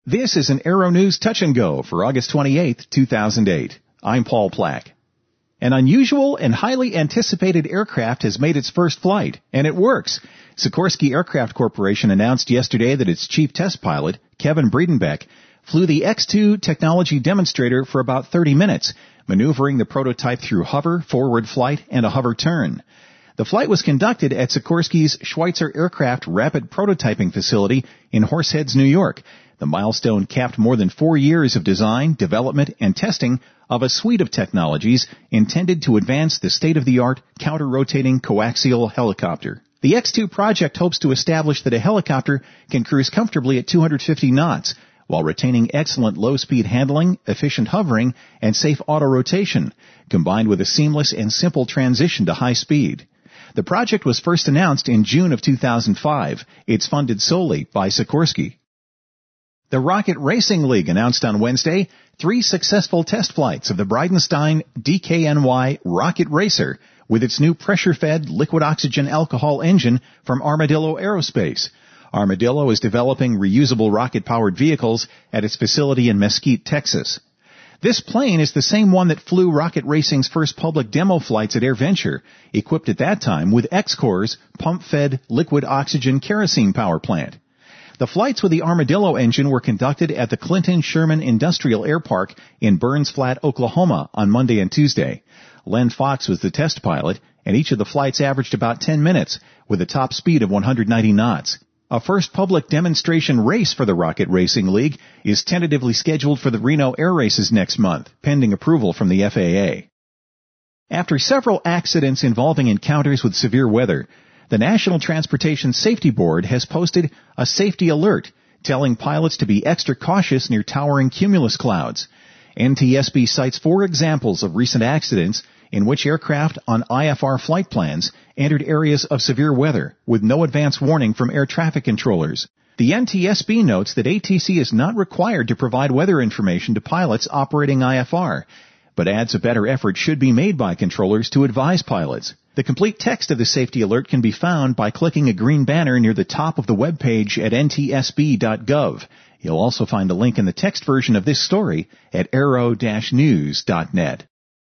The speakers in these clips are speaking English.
This is an Aero News Touch and Go for August 28, 2008. I'm Paul Plack. An unusual and highly anticipated aircraft has made its first flight, and it works. Sikorsky Aircraft Corporation announced yesterday that its chief test pilot, Kevin Breedenbeck, flew the X-2 technology demonstrator for about 30 minutes, maneuvering the prototype through hover, forward flight, and a hover turn. The flight was conducted at Sikorsky's Schweitzer Aircraft Rapid Prototyping Facility in Horseheads, New York. The milestone capped more than 4 years of design, development, and testing of a suite of technologies intended to advance the state-of-the-art counter-rotating coaxial helicopter. The X-2 project hopes to establish that a helicopter can cruise comfortably at 250 knots while retaining excellent low-speed handling, efficient hovering, and safe auto-rotation, combined with a seamless and simple transition to high speed. The project was first announced in June of 2005. It's funded solely by Sikorsky. The Rocket Racing League announced on Wednesday 3 successful test flights of the Bridenstine DKNY Rocket Racer with its new pressure-fed liquid oxygen alcohol engine from Armadillo Aerospace. Armadillo is developing reusable rocket-powered vehicles at its facility in Mesquite, Texas. This plane is the same one that flew Rocket Racing's first public demo flights at AirVenture, equipped at that time with X-Corps' pump-fed liquid oxygen kerosene power plant. The flights with the Armadillo engine were conducted at the Clinton Sherman Industrial Air Park in Burns Flat, Oklahoma on Monday and Tuesday. Len Fox was the test pilot, and each of the flights averaged about 10 minutes with a top speed of 190 knots. A first public demonstration race for the Rocket Racing League is tentatively scheduled for the Reno Air Races next month, pending approval from the FAA. After several accidents involving encounters with severe weather, the National Transportation Safety Board has posted a safety alert telling pilots to be extra cautious near towering cumulus clouds. NTSB cites 4 examples of recent accidents in which aircraft on IFR flight plans entered areas of severe weather with no advance warning from air traffic controllers. The NTSB notes that ATC is not required to provide weather information to pilots operating IFR, but adds a better effort should be made by controllers to advise pilots. The complete text of the safety alert can be found by clicking a green banner near the top of the web page at ntsb.gov. You'll also find a link in the text version of this story at aero-news.net.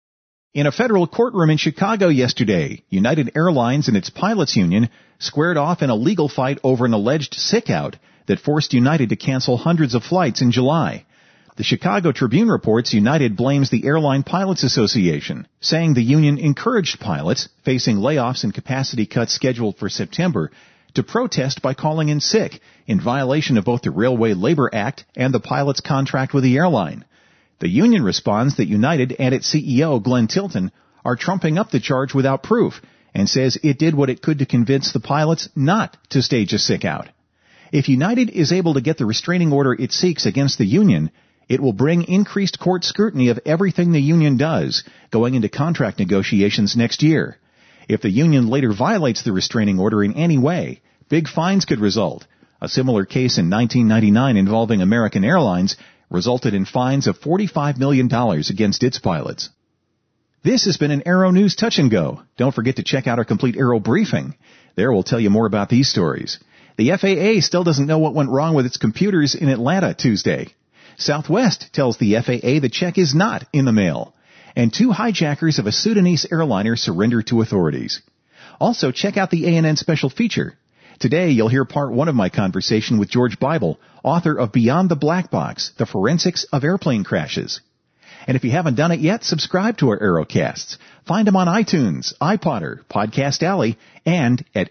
In a federal courtroom in Chicago yesterday, United Airlines and its pilots union squared off in a legal fight over an alleged sick-out that forced United to cancel hundreds of flights in July. The Chicago Tribune reports United blames the Airline Pilots Association, saying the union encouraged pilots, facing layoffs and capacity cuts scheduled for September, to protest by calling in sick, in violation of both the Railway Labor Act and the pilots' contract with the airline. The union responds that United and its CEO, Glenn Tilton, are trumping up the charge without proof, and says it did what it could to convince the pilots not to stage a sick-out. If United is able to get the restraining order it seeks against the union, it will bring increased court scrutiny of everything the union does going into contract negotiations next year. If the union later violates the restraining order in any way, big fines could result. A similar case in 1999 involving American Airlines resulted in fines of $45 million against its pilots. This has been an Aero News Touch and Go. Don't forget to check out our complete Aero briefing. There we'll tell you more about these stories. The FAA still doesn't know what went wrong with its computers in Atlanta Tuesday. Southwest tells the FAA the check is not in the mail. And 2 hijackers of a Sudanese airliner surrender to authorities. Also, check out the ANN special feature. Today, you'll hear part 1 of my conversation with George Bible, author of Beyond the Black Box, The Forensics of Airplane Crashes. And if you haven't done it yet, subscribe to our Aerocasts. Find them on iTunes, iPodder, Podcast Alley, and at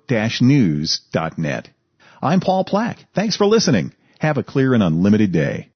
aero-news.net. I'm Paul Plack. Thanks for listening. Have a clear and unlimited day.